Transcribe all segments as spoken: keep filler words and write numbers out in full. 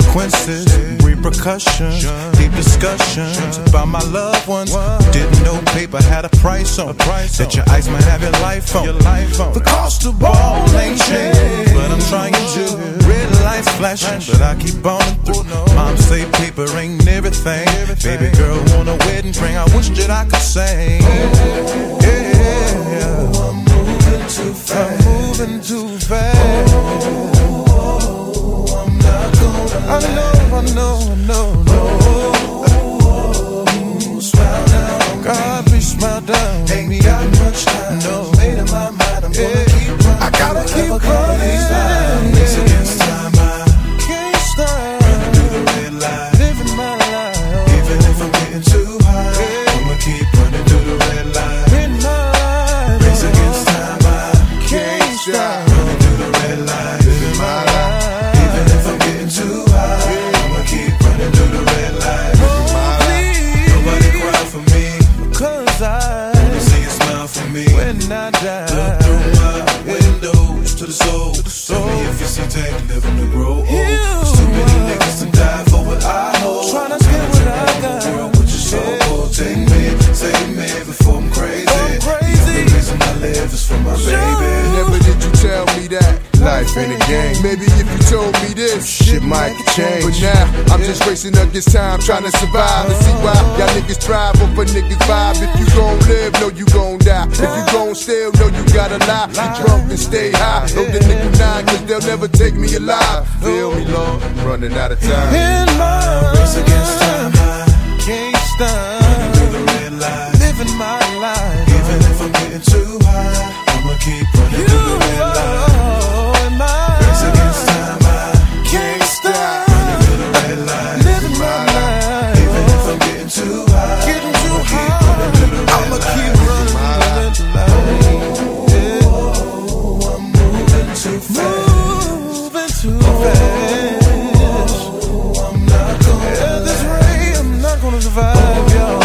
consequences, repercussions, deep discussions about my loved ones. Didn't know paper had a price on that your ice might have your life on. The cost of ball ain't changed, but I'm trying to. Red lights flashing, but I keep on through. Mom say paper ain't everything. Baby girl want a wedding ring. I wish that I could sing. Yeah, I'm moving too fast. I'm moving too fast. I'm not gonna. I know, I know, I know, no. Mm, smile down, God, please smile down. Ain't got much time. No, made up my mind. I'm gonna keep running. I gotta keep running. Race against time. I can't stop. Running through the red light, living my life. Even if I'm getting too high, yeah. I'ma keep running through the red light. In my life, race against time. I can't stop. Running through the red light, living my life. Even if I'm getting too high, yeah. I'ma keep running through the red light. Oh, please. Nobody cry for me, 'cause I see a smile for me when I die. Look through my windows to the soul. Tell me if you see Tank living to grow old. There's too many niggas to die for what I hold. Tryna get what I got. Girl, with your soul, yeah. Take me, save me before I'm crazy. I'm crazy. The reason I live is for my baby. Never did you tell me that life ain't a game. Maybe if you told me this, shit might change. But now I'm just racing against time, trying to survive and see why y'all niggas thrive off a niggas vibe. If you gon' live, know you gon' die. If you gon' steal, know you gotta lie. Be drunk and stay high. Know the nigga nine, 'cause they'll never take me alive. Feel me, Lord, I'm running out of time. In my race against time, I can't stop. Running through the red light, living my life. Even if I'm getting too high, I'ma keep running through the red light. In my race against time, I can't stop. Running through the red light, living my life. Even if I'm getting too high, getting too high, I'ma keep running through the light. Yeah. I'm moving too fast. Moving too fast. I'm not gonna. Yeah, this rain, I'm not gonna survive, y'all.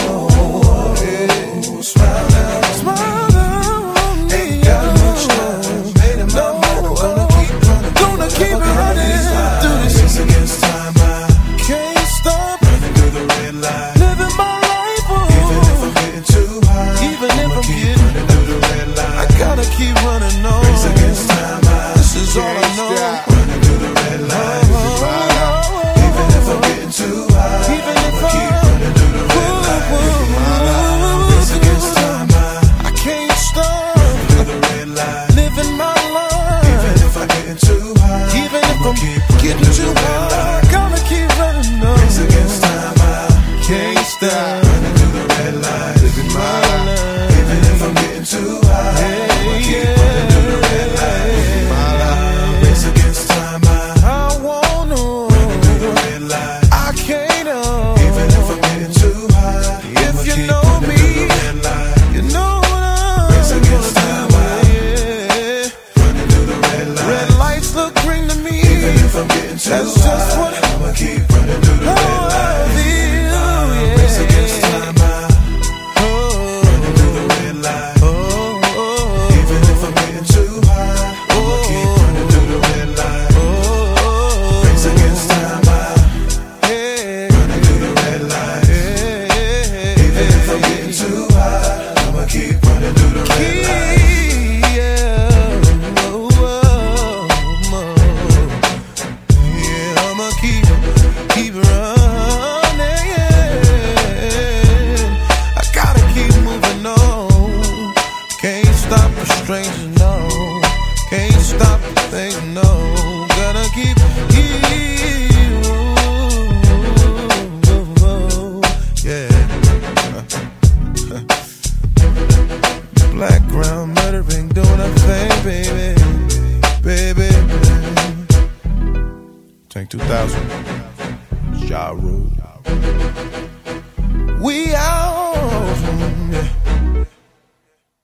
Yeah. Smile down, smile down. Ain't got much time. Made up my mind. I'm gonna keep running. Gonna keep running through this. Race against time. I can't stop. Running through the red light. Living my life. Oh. Even if I'm getting too high. Even if I'm getting running through the red light. I gotta keep running on. Race against time. I this is all I know. Running through the red light. Even if I'm getting too high. Even if I keep running through the red light. Race against time. I can't stop. Running through the red light. Living my life. Even if I'm getting too high. Even if I'm getting too high. I gotta keep running on. Race against time. I can't stop. Running through the red light. Living my life. Even if I'm getting too high. I'ma keep running through the red light. My life. Race against time. I I wanna running through the red light. I can't uh, even if I'm getting too high. If you know me, you know what I'm race against time. I yeah. Running through the red light. Red lights look green to me. Even if I'm getting too That's high, just what I'ma keep running through the red light. Feel, yeah. Race against time. I oh, running through the red light. Oh, oh, even if I'm getting too high, I'ma keep running through the red light. Oh, race against time. I yeah. Running through the red light. Yeah. Even if I'm getting too high, I'ma keep running through the red light. Yeah, oh, oh, oh. Yeah, I'ma keep, keep running. I gotta keep moving on. Can't stop the stranger, no. Can't stop the thing, no. Gotta keep, keep, yeah. Black ground murder ain't doing a thing, baby, baby, baby. Tank two thousand, Ja Rule. We out.